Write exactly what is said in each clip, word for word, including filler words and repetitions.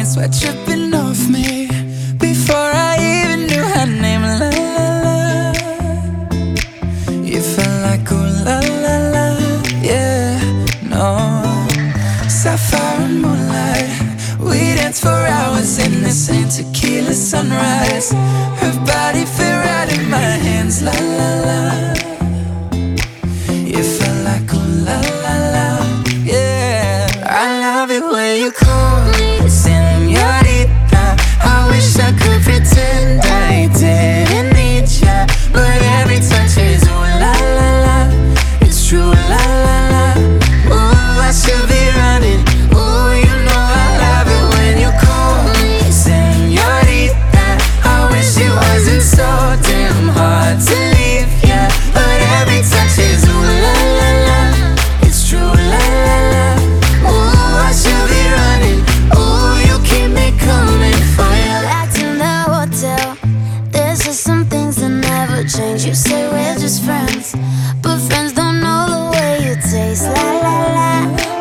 sweat dripping off me before I even knew her name. La la la, you felt like ooh la la la, yeah, no. Sapphire and moonlight, we danced for hours in the same tequila sunrise. Her body fit right in my hands, la la la. You felt like ooh la la la, yeah. I love it when you call me señorita. I wish I could pretend I didn't need ya, but every touch is ooh la la la. It's true, la la la. Ooh, I should be running. Ooh, you know I love it when you call me señorita. I wish it wasn't so damn hard to leave ya, but every touch is ooh la la la. It's true, la la la. Ooh, I should be running. Ooh, you keep me coming for ya. Back to the hotel, there's just some things that never change. You say we're just friends, but friends don't know the way you taste. La la la.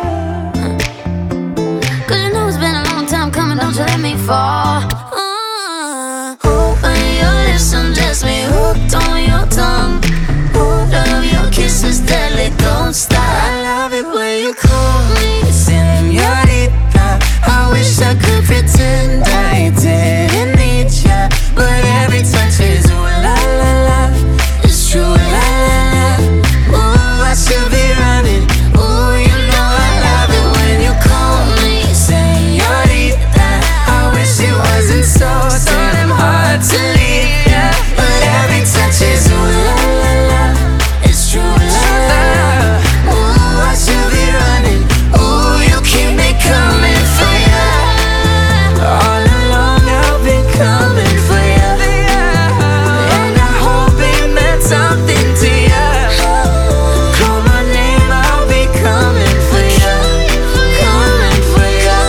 Cause you know it's been a long time coming, don't you let me fall. uh, When your lips undress me, hooked on your tongue. Oh, love, your kisses deadly, don't stop. I love it when you call me señorita. I wish I could pretend I didn't need ya, but every touch is ooh la la la. It's true, la la la. Ooh, I should be running. Ooh, you know I love it when you call me señorita. I wish it wasn't so damn hard to leave ya, but every touch is ooh la la la. It's true, la la la. Ooh, I should be running. Ooh, you keep me coming for ya. All along I've been coming for ya, and I hope it meant something to ya. Call my name, I'll be coming for ya, coming for ya,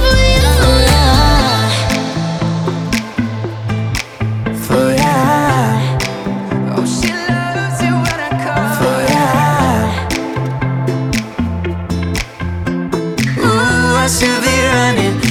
for ya. Oh, she loves it when I call for ya. Ooh, I should be running.